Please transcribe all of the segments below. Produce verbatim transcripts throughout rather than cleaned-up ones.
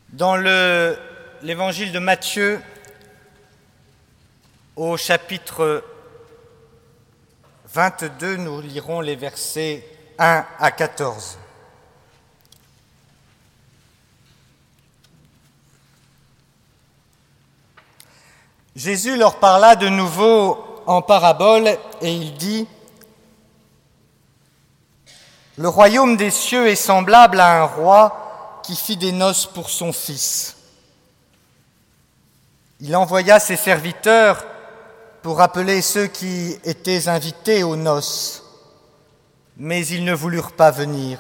Dans le, l'évangile de Matthieu, au chapitre vingt-deux, nous lirons les versets un à quatorze. Jésus leur parla de nouveau en parabole et il dit : « Le royaume des cieux est semblable à un roi qui fit des noces pour son fils. Il envoya ses serviteurs pour appeler ceux qui étaient invités aux noces, mais ils ne voulurent pas venir.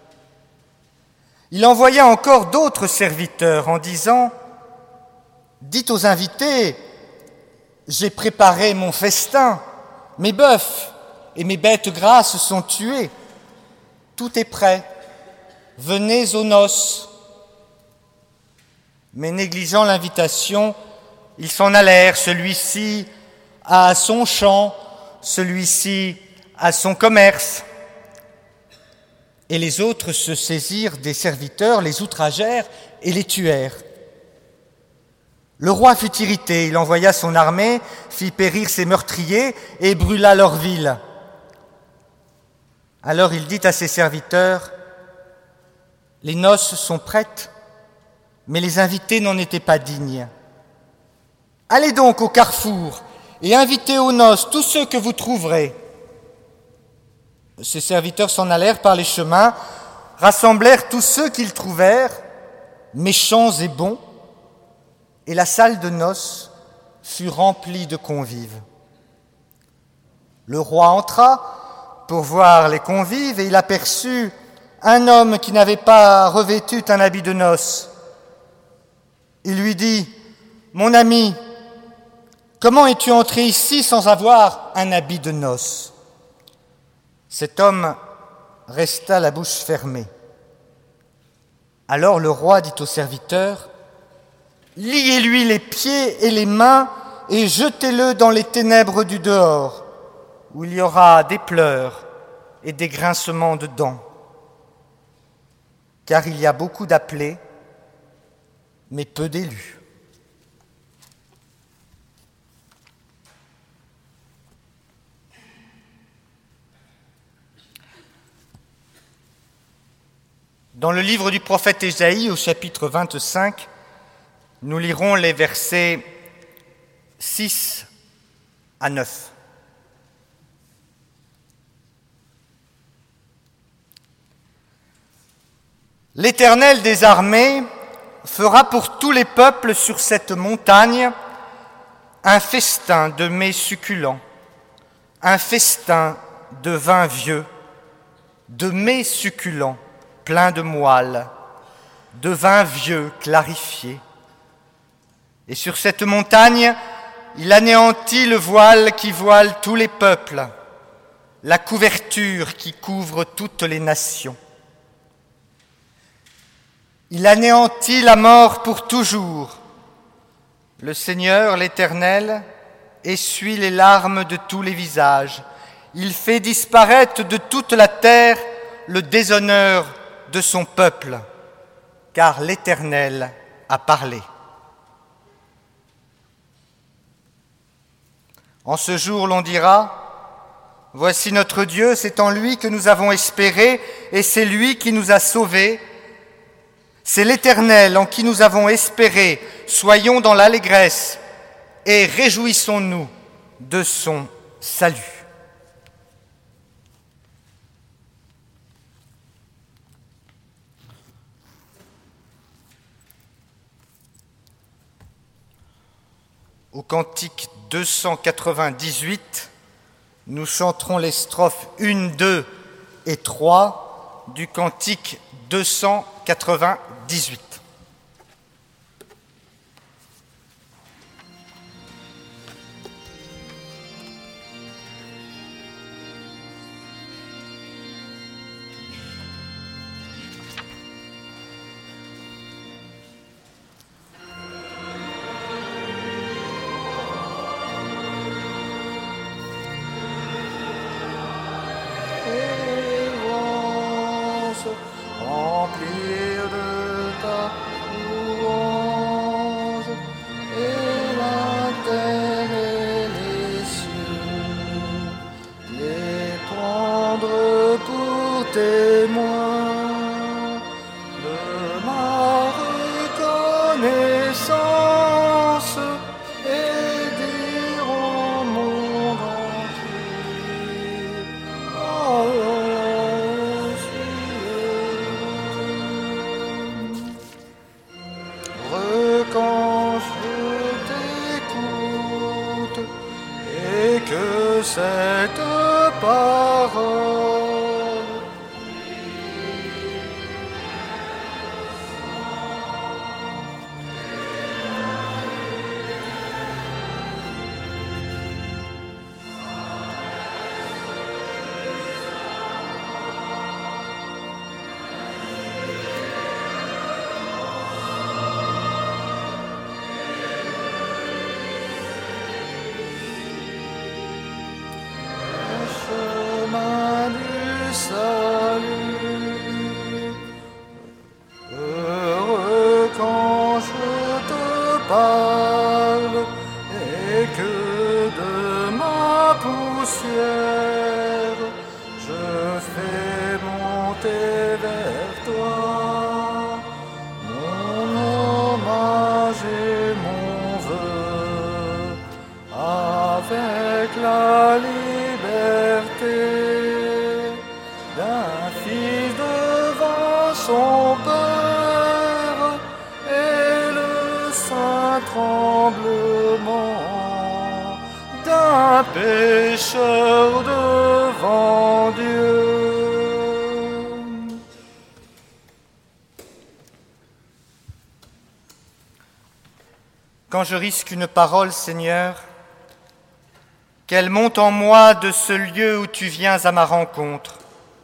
Il envoya encore d'autres serviteurs en disant : « Dites aux invités, j'ai préparé mon festin, mes bœufs et mes bêtes grasses sont tués. Tout est prêt, venez aux noces. » Mais négligeant l'invitation, ils s'en allèrent, celui-ci à son champ, celui-ci à son commerce. Et les autres se saisirent des serviteurs, les outragèrent et les tuèrent. Le roi fut irrité, il envoya son armée, fit périr ses meurtriers et brûla leur ville. Alors il dit à ses serviteurs : « Les noces sont prêtes, mais les invités n'en étaient pas dignes. Allez donc au carrefour et invitez aux noces tous ceux que vous trouverez. » Ses serviteurs s'en allèrent par les chemins, rassemblèrent tous ceux qu'ils trouvèrent, méchants et bons, et la salle de noces fut remplie de convives. Le roi entra pour voir les convives et il aperçut un homme qui n'avait pas revêtu un habit de noces. Il lui dit : « Mon ami, comment es-tu entré ici sans avoir un habit de noces ?» Cet homme resta la bouche fermée. Alors le roi dit aux serviteurs : « Liez-lui les pieds et les mains et jetez-le dans les ténèbres du dehors, où il y aura des pleurs et des grincements de dents. Car il y a beaucoup d'appelés, mais peu d'élus. » Dans le livre du prophète Ésaïe, au chapitre vingt-cinq, nous lirons les versets six à neuf. L'Éternel des armées fera pour tous les peuples sur cette montagne un festin de mets succulents, un festin de vin vieux, de mets succulents pleins de moelle, de vin vieux clarifié. Et sur cette montagne, il anéantit le voile qui voile tous les peuples, la couverture qui couvre toutes les nations. Il anéantit la mort pour toujours. Le Seigneur, l'Éternel, essuie les larmes de tous les visages. Il fait disparaître de toute la terre le déshonneur de son peuple, car l'Éternel a parlé. En ce jour, l'on dira : voici notre Dieu, c'est en lui que nous avons espéré, et c'est lui qui nous a sauvés. C'est l'Éternel en qui nous avons espéré. Soyons dans l'allégresse et réjouissons-nous de son salut. Au cantique deux cent quatre-vingt-dix-huit, nous chanterons les strophes un, deux et trois du cantique deux cent quatre-vingt-dix-huit. Remplir de ta mon peur et le saint tremblement d'un pécheur devant Dieu. Quand je risque une parole, Seigneur, qu'elle monte en moi de ce lieu où tu viens à ma rencontre.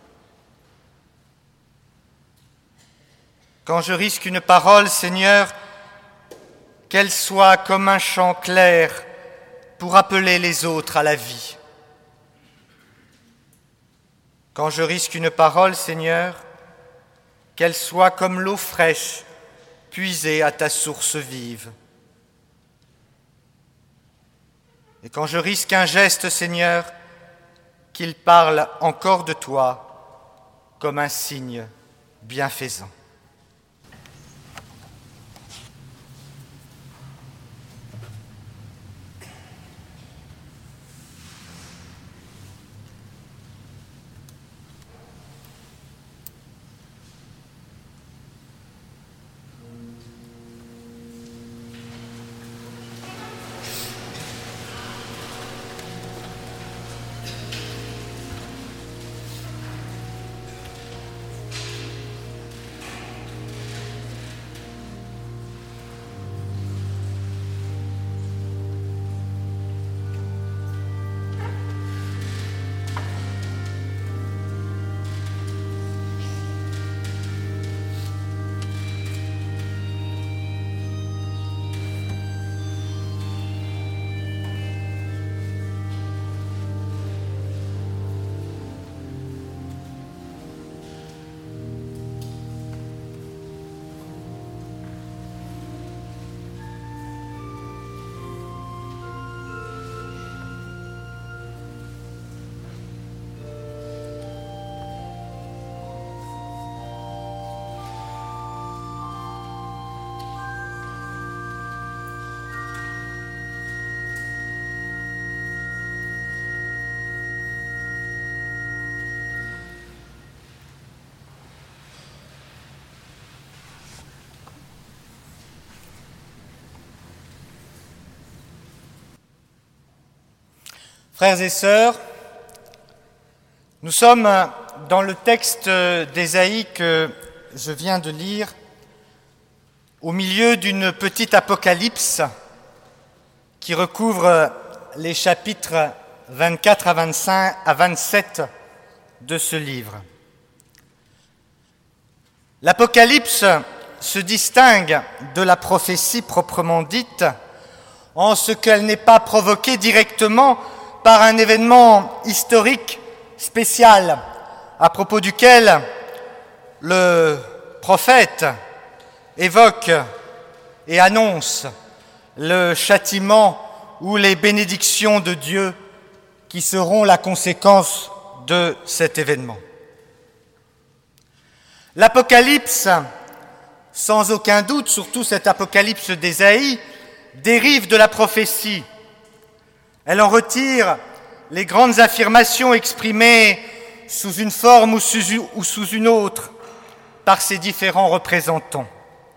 Quand je risque une parole, Seigneur, qu'elle soit comme un chant clair pour appeler les autres à la vie. Quand je risque une parole, Seigneur, qu'elle soit comme l'eau fraîche puisée à ta source vive. Et quand je risque un geste, Seigneur, qu'il parle encore de toi comme un signe bienfaisant. Frères et sœurs, nous sommes dans le texte d'Ésaïe que je viens de lire, au milieu d'une petite apocalypse qui recouvre les chapitres vingt-quatre à vingt-cinq à vingt-sept de ce livre. L'Apocalypse se distingue de la prophétie proprement dite en ce qu'elle n'est pas provoquée directement par un événement historique spécial à propos duquel le prophète évoque et annonce le châtiment ou les bénédictions de Dieu qui seront la conséquence de cet événement. L'Apocalypse, sans aucun doute, surtout cette Apocalypse d'Ésaïe, dérive de la prophétie. Elle en retire les grandes affirmations exprimées sous une forme ou sous une autre par ses différents représentants.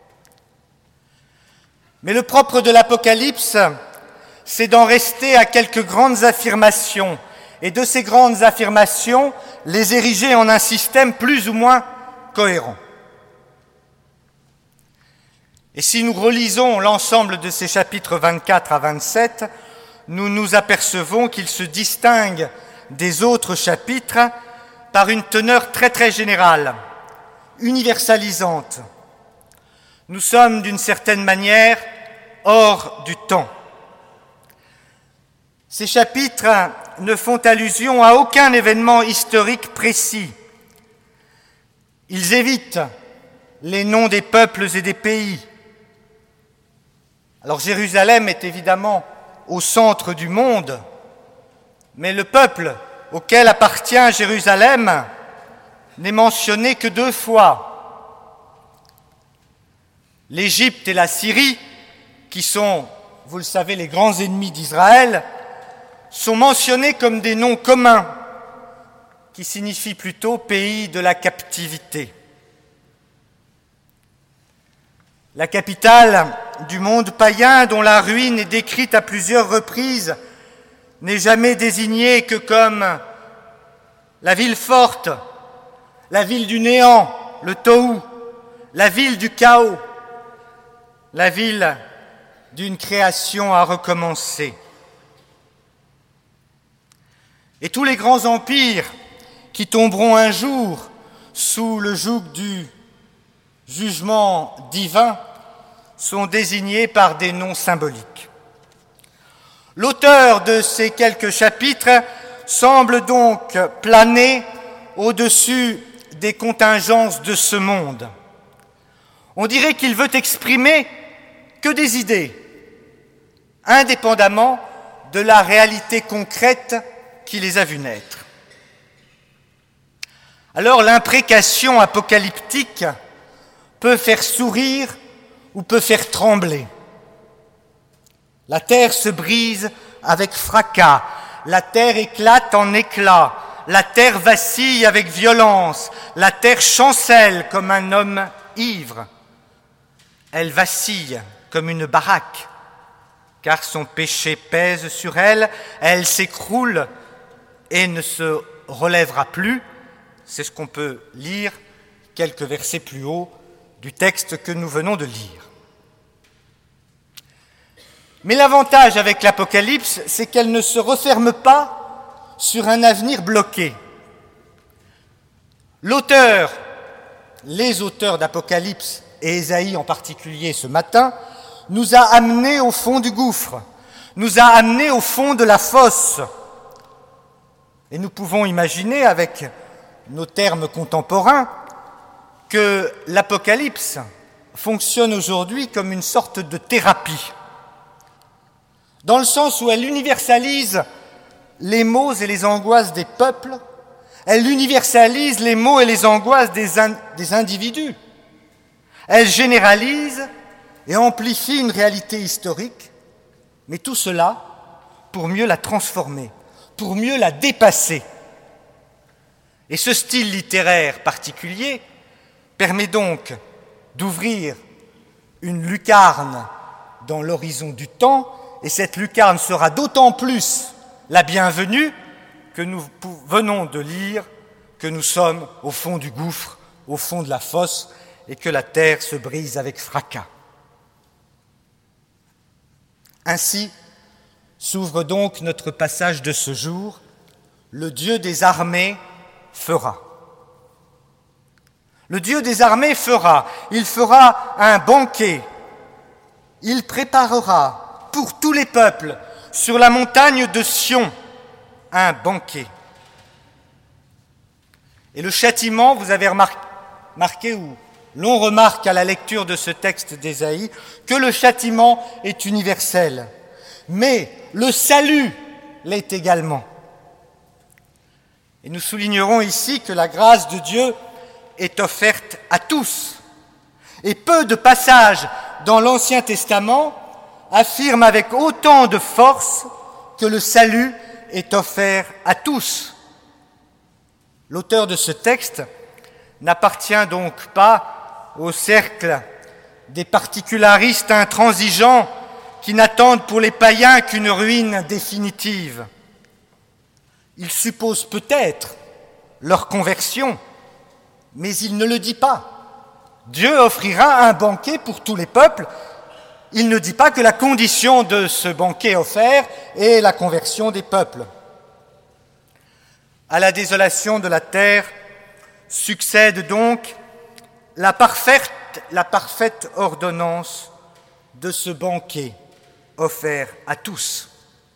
Mais le propre de l'Apocalypse, c'est d'en rester à quelques grandes affirmations et de ces grandes affirmations, les ériger en un système plus ou moins cohérent. Et si nous relisons l'ensemble de ces chapitres vingt-quatre à vingt-sept, nous nous apercevons qu'ils se distinguent des autres chapitres par une teneur très très générale, universalisante. Nous sommes d'une certaine manière hors du temps. Ces chapitres ne font allusion à aucun événement historique précis. Ils évitent les noms des peuples et des pays. Alors Jérusalem est évidemment au centre du monde, mais le peuple auquel appartient Jérusalem n'est mentionné que deux fois. L'Égypte et la Syrie, qui sont, vous le savez, les grands ennemis d'Israël, sont mentionnés comme des noms communs, qui signifient plutôt pays de la captivité. La capitale du monde païen, dont la ruine est décrite à plusieurs reprises, n'est jamais désignée que comme la ville forte, la ville du néant, le tohu, la ville du chaos, la ville d'une création à recommencer. Et tous les grands empires qui tomberont un jour sous le joug du jugement divin sont désignés par des noms symboliques. L'auteur de ces quelques chapitres semble donc planer au-dessus des contingences de ce monde. On dirait qu'il veut exprimer que des idées, indépendamment de la réalité concrète qui les a vues naître. Alors l'imprécation apocalyptique peut faire sourire ou peut faire trembler. La terre se brise avec fracas, la terre éclate en éclats, la terre vacille avec violence, la terre chancelle comme un homme ivre. Elle vacille comme une baraque, car son péché pèse sur elle, elle s'écroule et ne se relèvera plus. C'est ce qu'on peut lire quelques versets plus haut du texte que nous venons de lire. Mais l'avantage avec l'Apocalypse, c'est qu'elle ne se referme pas sur un avenir bloqué. L'auteur, les auteurs d'Apocalypse, et Ésaïe en particulier ce matin, nous a amenés au fond du gouffre, nous a amenés au fond de la fosse. Et nous pouvons imaginer, avec nos termes contemporains, que l'Apocalypse fonctionne aujourd'hui comme une sorte de thérapie, dans le sens où elle universalise les maux et les angoisses des peuples, elle universalise les maux et les angoisses des, in- des individus, elle généralise et amplifie une réalité historique, mais tout cela pour mieux la transformer, pour mieux la dépasser. Et ce style littéraire particulier permet donc d'ouvrir une lucarne dans l'horizon du temps, et cette lucarne sera d'autant plus la bienvenue que nous venons de lire que nous sommes au fond du gouffre, au fond de la fosse, et que la terre se brise avec fracas. Ainsi s'ouvre donc notre passage de ce jour, le Dieu des armées fera. Le Dieu des armées fera, il fera un banquet, il préparera pour tous les peuples sur la montagne de Sion un banquet. Et le châtiment, vous avez remarqué, ou l'on remarque à la lecture de ce texte d'Ésaïe, que le châtiment est universel, mais le salut l'est également. Et nous soulignerons ici que la grâce de Dieu est offerte à tous. Et peu de passages dans l'Ancien Testament affirment avec autant de force que le salut est offert à tous. L'auteur de ce texte n'appartient donc pas au cercle des particularistes intransigeants qui n'attendent pour les païens qu'une ruine définitive. Il suppose peut-être leur conversion, mais il ne le dit pas. Dieu offrira un banquet pour tous les peuples. Il ne dit pas que la condition de ce banquet offert est la conversion des peuples. À la désolation de la terre succède donc la parfaite, la parfaite ordonnance de ce banquet offert à tous.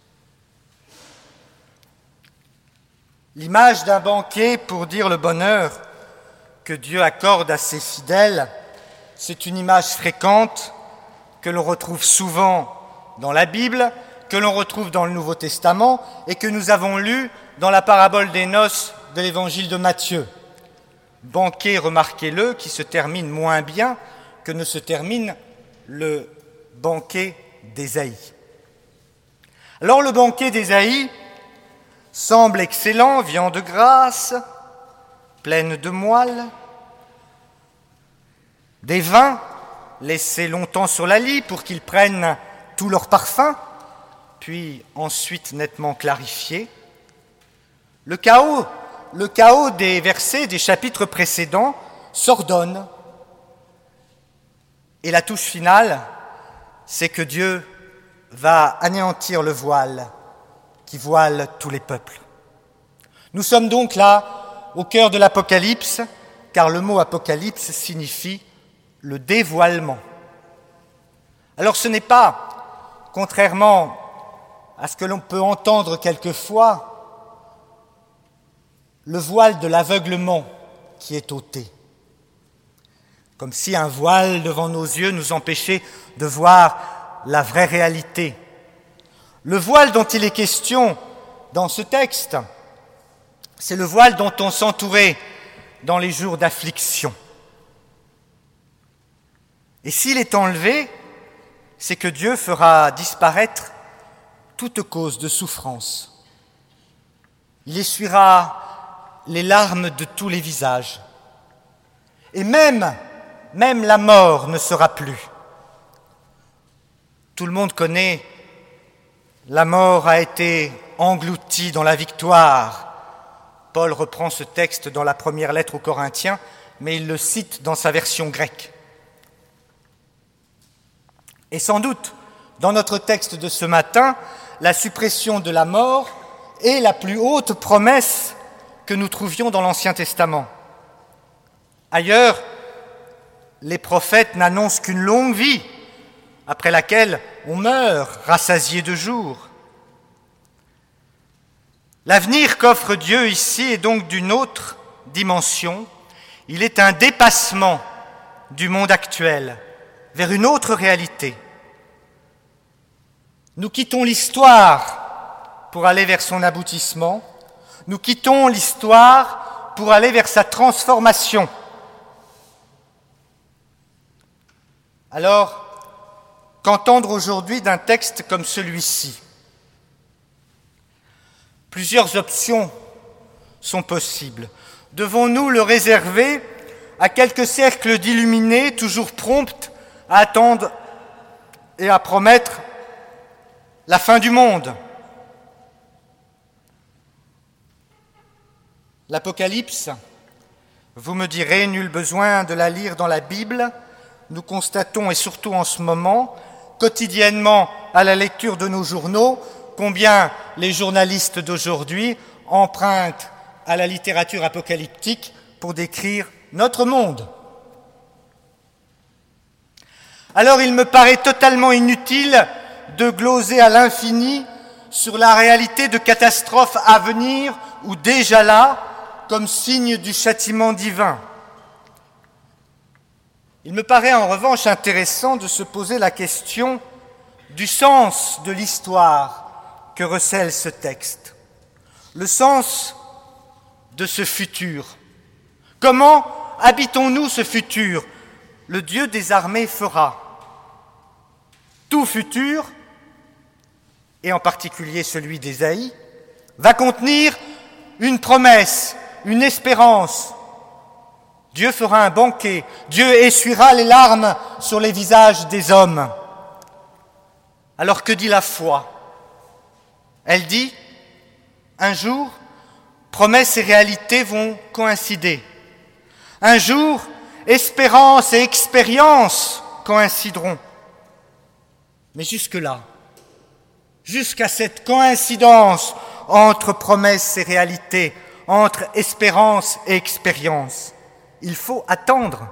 L'image d'un banquet pour dire le bonheur que Dieu accorde à ses fidèles, c'est une image fréquente que l'on retrouve souvent dans la Bible, que l'on retrouve dans le Nouveau Testament et que nous avons lu dans la parabole des noces de l'évangile de Matthieu. Banquet, remarquez-le, qui se termine moins bien que ne se termine le banquet d'Ésaïe. Alors le banquet d'Ésaïe semble excellent, viande grasse, pleine de moelle, des vins laissés longtemps sur la lie pour qu'ils prennent tout leur parfum, puis ensuite nettement clarifiés. Le chaos, le chaos des versets des chapitres précédents s'ordonne. Et la touche finale, c'est que Dieu va anéantir le voile qui voile tous les peuples. Nous sommes donc là au cœur de l'Apocalypse, car le mot Apocalypse signifie le dévoilement. Alors ce n'est pas, contrairement à ce que l'on peut entendre quelquefois, le voile de l'aveuglement qui est ôté. Comme si un voile devant nos yeux nous empêchait de voir la vraie réalité. Le voile dont il est question dans ce texte, c'est le voile dont on s'entourait dans les jours d'affliction. Et s'il est enlevé, c'est que Dieu fera disparaître toute cause de souffrance. Il essuiera les larmes de tous les visages. Et même, même la mort ne sera plus. Tout le monde connaît, la mort a été engloutie dans la victoire. Paul reprend ce texte dans la première lettre aux Corinthiens, mais il le cite dans sa version grecque. Et sans doute, dans notre texte de ce matin, la suppression de la mort est la plus haute promesse que nous trouvions dans l'Ancien Testament. Ailleurs, les prophètes n'annoncent qu'une longue vie, après laquelle on meurt rassasié de jours. L'avenir qu'offre Dieu ici est donc d'une autre dimension. Il est un dépassement du monde actuel vers une autre réalité. Nous quittons l'histoire pour aller vers son aboutissement. Nous quittons l'histoire pour aller vers sa transformation. Alors, qu'entendre aujourd'hui d'un texte comme celui-ci ? Plusieurs options sont possibles. Devons-nous le réserver à quelques cercles d'illuminés, toujours prompts à attendre et à promettre la fin du monde ? L'Apocalypse, vous me direz, nul besoin de la lire dans la Bible. Nous constatons, et surtout en ce moment, quotidiennement à la lecture de nos journaux, combien les journalistes d'aujourd'hui empruntent à la littérature apocalyptique pour décrire notre monde. Alors il me paraît totalement inutile de gloser à l'infini sur la réalité de catastrophes à venir ou déjà là, comme signe du châtiment divin. Il me paraît en revanche intéressant de se poser la question du sens de l'histoire que recèle ce texte, le sens de ce futur. Comment habitons-nous ce futur ? Le Dieu des armées fera. Tout futur, et en particulier celui d'Ésaïe, va contenir une promesse, une espérance. Dieu fera un banquet, Dieu essuiera les larmes sur les visages des hommes. Alors que dit la foi ? Elle dit, un jour, promesses et réalités vont coïncider. Un jour, espérance et expérience coïncideront. Mais jusque-là, jusqu'à cette coïncidence entre promesses et réalités, entre espérance et expérience, il faut attendre.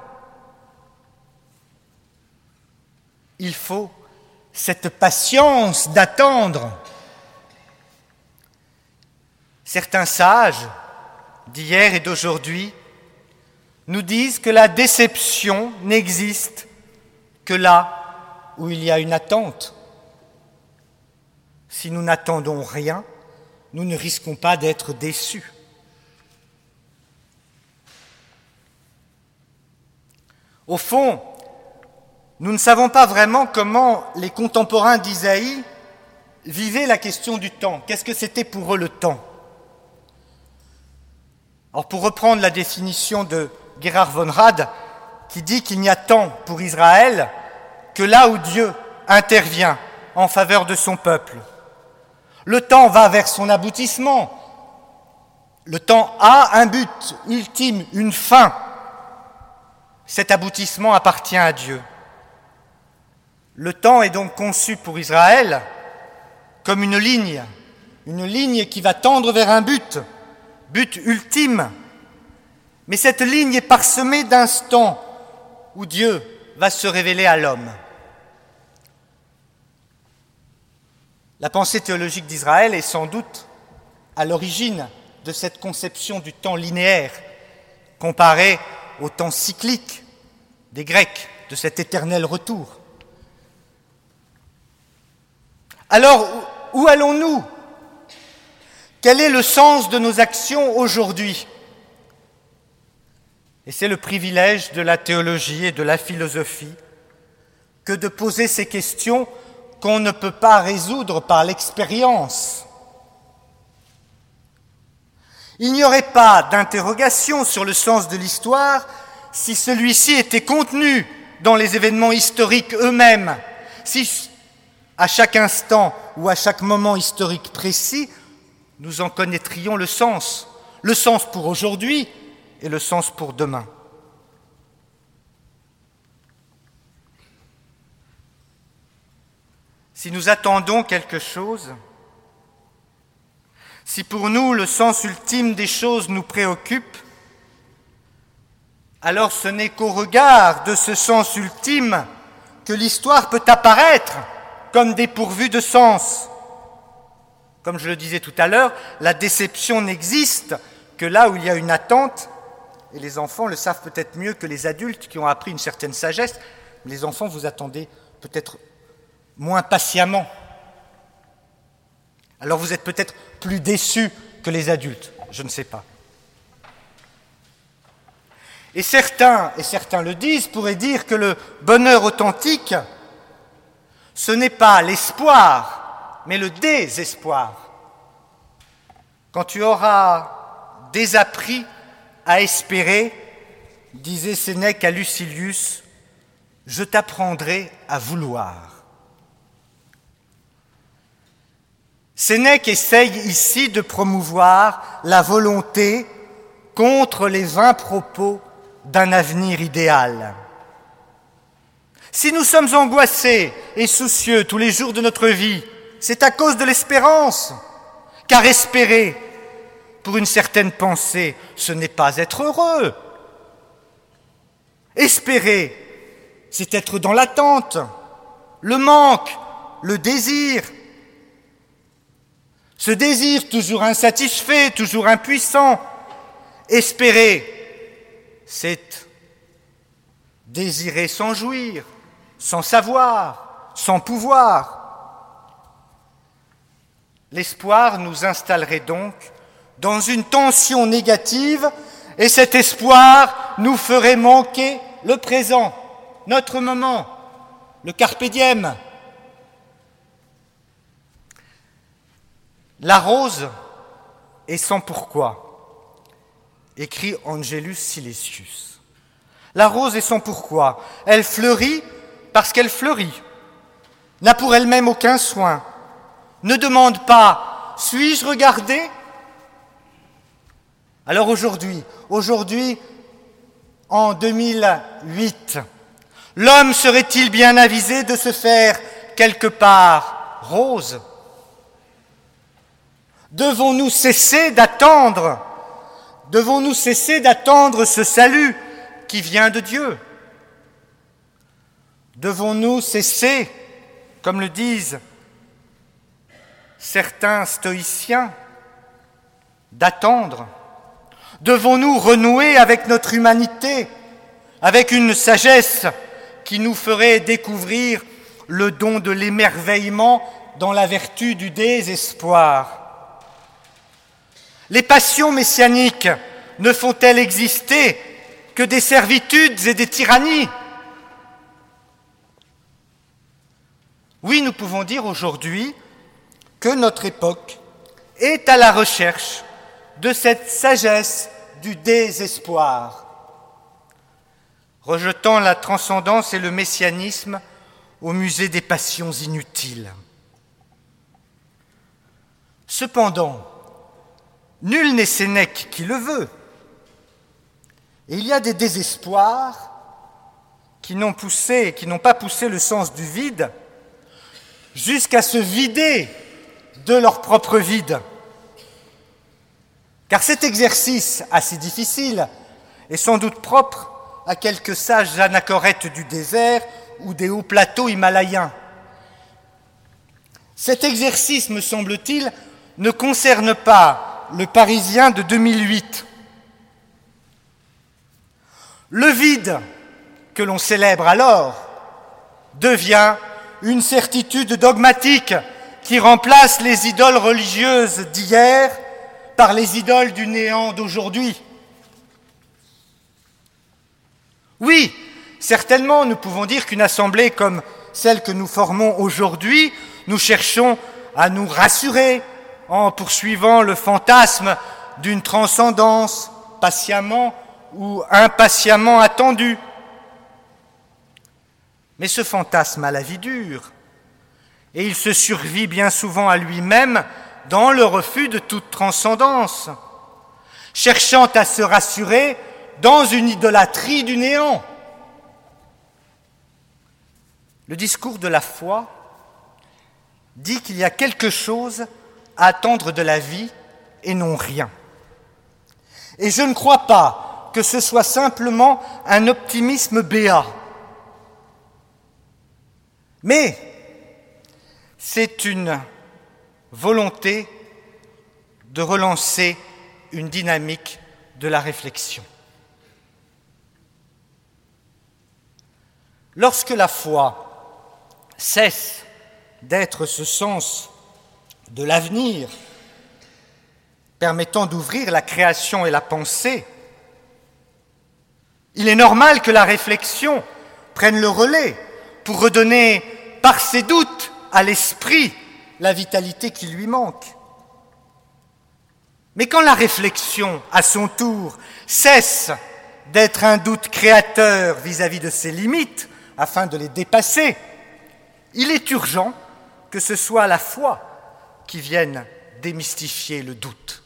Il faut cette patience d'attendre. Certains sages d'hier et d'aujourd'hui nous disent que la déception n'existe que là où il y a une attente. Si nous n'attendons rien, nous ne risquons pas d'être déçus. Au fond, nous ne savons pas vraiment comment les contemporains d'Isaïe vivaient la question du temps. Qu'est-ce que c'était pour eux le temps ? Alors, pour reprendre la définition de Gerhard von Rad, qui dit qu'il n'y a temps pour Israël que là où Dieu intervient en faveur de son peuple, le temps va vers son aboutissement. Le temps a un but ultime, une fin. Cet aboutissement appartient à Dieu. Le temps est donc conçu pour Israël comme une ligne, une ligne qui va tendre vers un but, but ultime. Mais cette ligne est parsemée d'instants où Dieu va se révéler à l'homme. La pensée théologique d'Israël est sans doute à l'origine de cette conception du temps linéaire, comparé au temps cyclique des Grecs, de cet éternel retour. Alors, où allons-nous ? Quel est le sens de nos actions aujourd'hui ? Et c'est le privilège de la théologie et de la philosophie que de poser ces questions qu'on ne peut pas résoudre par l'expérience. Il n'y aurait pas d'interrogation sur le sens de l'histoire si celui-ci était contenu dans les événements historiques eux-mêmes, si à chaque instant ou à chaque moment historique précis, nous en connaîtrions le sens, le sens pour aujourd'hui et le sens pour demain. Si nous attendons quelque chose, si pour nous le sens ultime des choses nous préoccupe, alors ce n'est qu'au regard de ce sens ultime que l'histoire peut apparaître comme dépourvue de sens. Comme je le disais tout à l'heure, la déception n'existe que là où il y a une attente, et les enfants le savent peut-être mieux que les adultes qui ont appris une certaine sagesse. Les enfants, vous attendez peut-être moins patiemment. Alors vous êtes peut-être plus déçus que les adultes, je ne sais pas. Et certains, et certains le disent, pourraient dire que le bonheur authentique, ce n'est pas l'espoir, mais le désespoir. Quand tu auras désappris à espérer, disait Sénèque à Lucilius, je t'apprendrai à vouloir. Sénèque essaye ici de promouvoir la volonté contre les vains propos d'un avenir idéal. Si nous sommes angoissés et soucieux tous les jours de notre vie, c'est à cause de l'espérance, car espérer, pour une certaine pensée, ce n'est pas être heureux. Espérer, c'est être dans l'attente, le manque, le désir. Ce désir toujours insatisfait, toujours impuissant. Espérer, c'est désirer sans jouir, sans savoir, sans pouvoir. L'espoir nous installerait donc dans une tension négative et cet espoir nous ferait manquer le présent, notre moment, le carpe diem. La rose est sans pourquoi, écrit Angelus Silesius. La rose est sans pourquoi. Elle fleurit parce qu'elle fleurit, n'a pour elle-même aucun soin, ne demande pas « suis-je regardé ?» Alors aujourd'hui, aujourd'hui, en deux mille huit, l'homme serait-il bien avisé de se faire quelque part rose ? Devons-nous cesser d'attendre ? Devons-nous cesser d'attendre ce salut qui vient de Dieu ? Devons-nous cesser, comme le disent certains stoïciens, d'attendre ? Devons-nous renouer avec notre humanité, avec une sagesse qui nous ferait découvrir le don de l'émerveillement dans la vertu du désespoir ? Les passions messianiques ne font-elles exister que des servitudes et des tyrannies ? Oui, nous pouvons dire aujourd'hui que notre époque est à la recherche de cette sagesse du désespoir. Rejetant la transcendance et le messianisme, au musée des passions inutiles. Cependant, nul n'est Sénèque qui le veut. Et il y a des désespoirs qui n'ont poussé, qui n'ont pas poussé le sens du vide jusqu'à se vider de leur propre vide. Car cet exercice assez difficile est sans doute propre à quelques sages anachorètes du désert ou des hauts plateaux himalayens. Cet exercice, me semble-t-il, ne concerne pas le Parisien de deux mille huit. Le vide que l'on célèbre alors devient une certitude dogmatique qui remplace les idoles religieuses d'hier par les idoles du néant d'aujourd'hui. Oui, certainement, nous pouvons dire qu'une assemblée comme celle que nous formons aujourd'hui, nous cherchons à nous rassurer en poursuivant le fantasme d'une transcendance patiemment ou impatiemment attendue. Mais ce fantasme a la vie dure, et il se survit bien souvent à lui-même dans le refus de toute transcendance, cherchant à se rassurer dans une idolâtrie du néant. Le discours de la foi dit qu'il y a quelque chose à attendre de la vie et non rien. Et je ne crois pas que ce soit simplement un optimisme béat. Mais c'est une volonté de relancer une dynamique de la réflexion. Lorsque la foi cesse d'être ce sens de l'avenir, permettant d'ouvrir la création et la pensée, il est normal que la réflexion prenne le relais pour redonner par ses doutes à l'esprit la vitalité qui lui manque. Mais quand la réflexion, à son tour, cesse d'être un doute créateur vis-à-vis de ses limites, afin de les dépasser, il est urgent que ce soit la foi qui vienne démystifier le doute.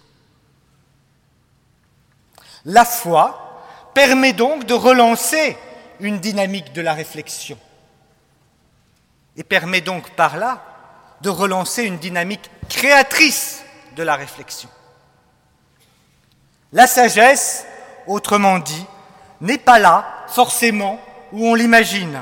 La foi permet donc de relancer une dynamique de la réflexion et permet donc par là de relancer une dynamique créatrice de la réflexion. La sagesse, autrement dit, n'est pas là forcément où on l'imagine.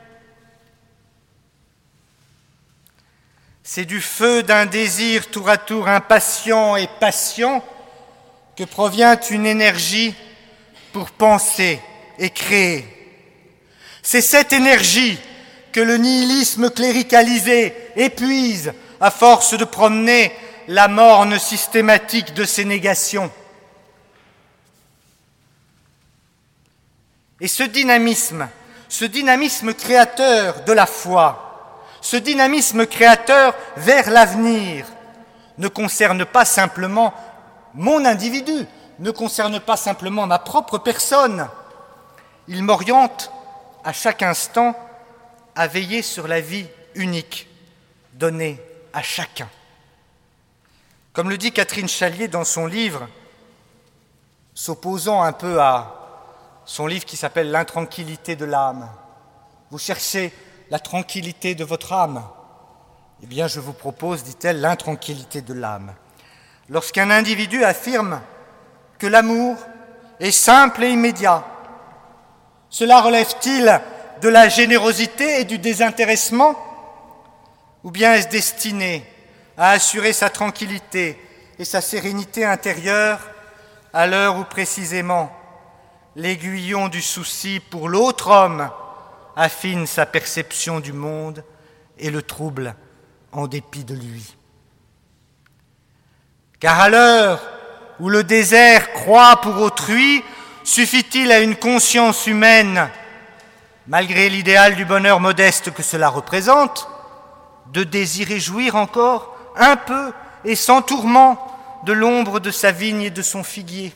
C'est du feu d'un désir tour à tour impatient et patient que provient une énergie pour penser et créer. C'est cette énergie que le nihilisme cléricalisé épuise à force de promener la morne systématique de ses négations. Et ce dynamisme, ce dynamisme créateur de la foi, ce dynamisme créateur vers l'avenir ne concerne pas simplement mon individu, ne concerne pas simplement ma propre personne. Il m'oriente à chaque instant à veiller sur la vie unique donnée à chacun. Comme le dit Catherine Chalier dans son livre, s'opposant un peu à son livre qui s'appelle « L'intranquillité de l'âme ». Vous cherchez la tranquillité de votre âme. Eh bien, je vous propose, dit-elle, l'intranquillité de l'âme. Lorsqu'un individu affirme que l'amour est simple et immédiat, cela relève-t-il de la générosité et du désintéressement, ou bien est-ce destiné à assurer sa tranquillité et sa sérénité intérieure à l'heure où précisément l'aiguillon du souci pour l'autre homme affine sa perception du monde et le trouble en dépit de lui. Car à l'heure où le désert croît pour autrui, suffit-il à une conscience humaine, malgré l'idéal du bonheur modeste que cela représente, de désirer jouir encore un peu et sans tourment de l'ombre de sa vigne et de son figuier.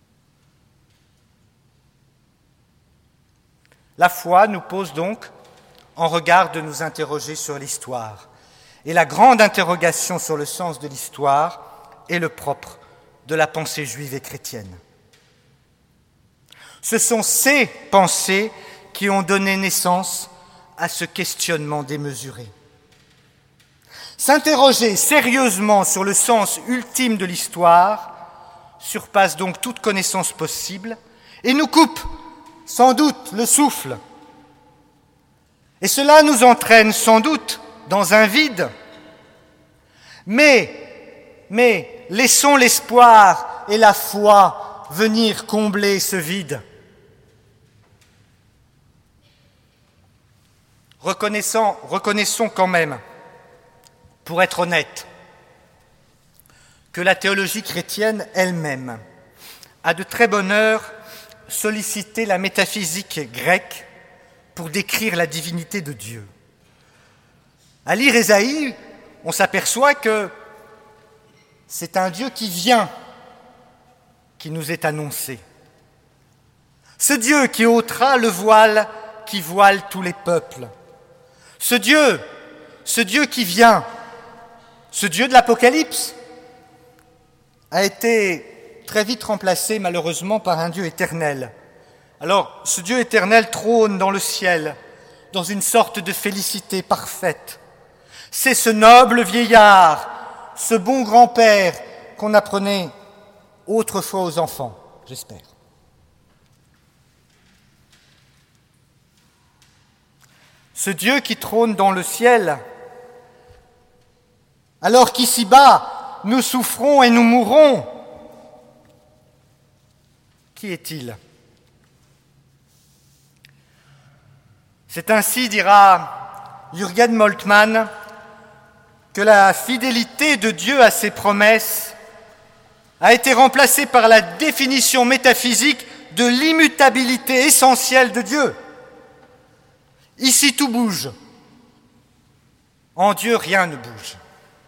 La foi nous pose donc en regard de nous interroger sur l'histoire. Et la grande interrogation sur le sens de l'histoire est le propre de la pensée juive et chrétienne. Ce sont ces pensées qui ont donné naissance à ce questionnement démesuré. S'interroger sérieusement sur le sens ultime de l'histoire surpasse donc toute connaissance possible et nous coupe sans doute le souffle. Et cela nous entraîne sans doute dans un vide. Mais, mais laissons l'espoir et la foi venir combler ce vide. Reconnaissons, reconnaissons quand même, pour être honnête, que la théologie chrétienne elle-même a de très bonne heure sollicité la métaphysique grecque pour décrire la divinité de Dieu. À lire Ésaïe, on s'aperçoit que c'est un Dieu qui vient, qui nous est annoncé. Ce Dieu qui ôtera le voile qui voile tous les peuples. Ce Dieu, ce Dieu qui vient, ce Dieu de l'Apocalypse, a été très vite remplacé malheureusement par un Dieu éternel. Alors, ce Dieu éternel trône dans le ciel, dans une sorte de félicité parfaite. C'est ce noble vieillard, ce bon grand-père qu'on apprenait autrefois aux enfants, j'espère. Ce Dieu qui trône dans le ciel, alors qu'ici-bas, nous souffrons et nous mourrons. Qui est-il ? C'est ainsi, dira Jürgen Moltmann, que la fidélité de Dieu à ses promesses a été remplacée par la définition métaphysique de l'immutabilité essentielle de Dieu. Ici, tout bouge. En Dieu, rien ne bouge.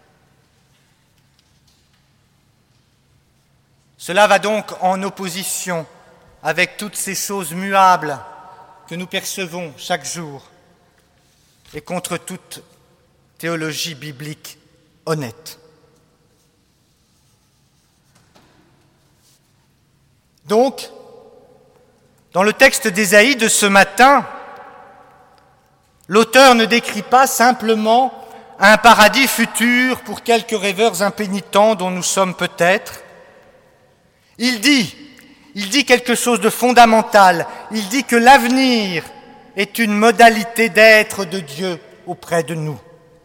Cela va donc en opposition avec toutes ces choses muables que nous percevons chaque jour et contre toute théologie biblique honnête. Donc, dans le texte d'Ésaïe de ce matin, l'auteur ne décrit pas simplement un paradis futur pour quelques rêveurs impénitents dont nous sommes peut-être. Il dit, il dit quelque chose de fondamental. Il dit que l'avenir est une modalité d'être de Dieu auprès de nous.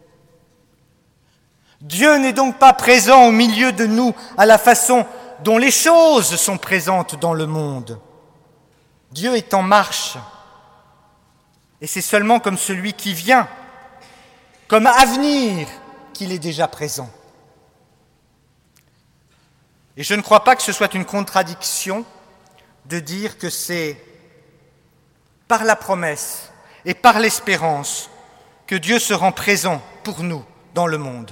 Dieu n'est donc pas présent au milieu de nous à la façon dont les choses sont présentes dans le monde. Dieu est en marche. Et c'est seulement comme celui qui vient, comme avenir, qu'il est déjà présent. Et je ne crois pas que ce soit une contradiction de dire que c'est par la promesse et par l'espérance que Dieu se rend présent pour nous dans le monde.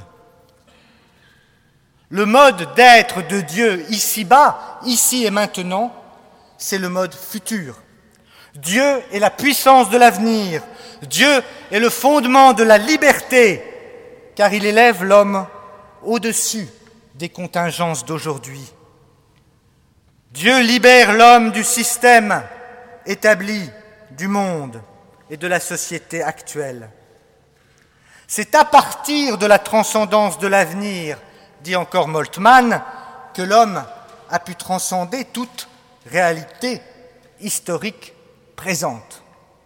Le mode d'être de Dieu ici-bas, ici et maintenant, c'est le mode futur. Dieu est la puissance de l'avenir. Dieu est le fondement de la liberté, car il élève l'homme au-dessus des contingences d'aujourd'hui. Dieu libère l'homme du système établi du monde et de la société actuelle. C'est à partir de la transcendance de l'avenir, dit encore Moltmann, que l'homme a pu transcender toute réalité historique présente.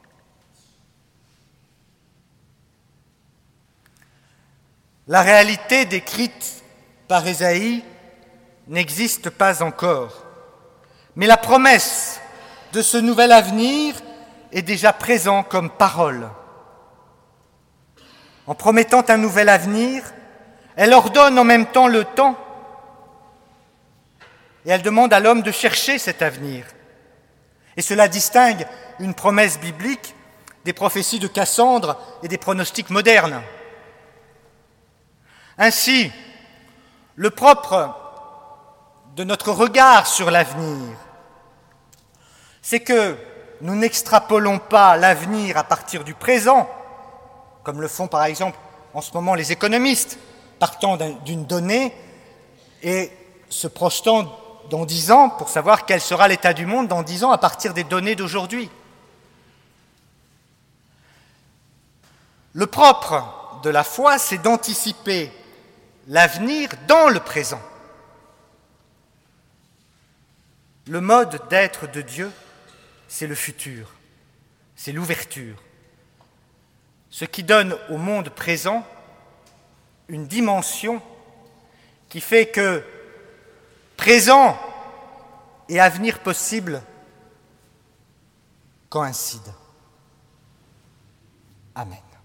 La réalité décrite par Ésaïe n'existe pas encore, mais la promesse de ce nouvel avenir est déjà présente comme parole. En promettant un nouvel avenir, elle ordonne en même temps le temps et elle demande à l'homme de chercher cet avenir. Et cela distingue une promesse biblique des prophéties de Cassandre et des pronostics modernes. Ainsi, le propre de notre regard sur l'avenir, c'est que nous n'extrapolons pas l'avenir à partir du présent, comme le font par exemple en ce moment les économistes, partant d'une donnée et se projetant dans dix ans pour savoir quel sera l'état du monde dans dix ans à partir des données d'aujourd'hui. Le propre de la foi, c'est d'anticiper l'avenir dans le présent. Le mode d'être de Dieu, c'est le futur, c'est l'ouverture. Ce qui donne au monde présent une dimension qui fait que présent et avenir possible coïncident. Amen.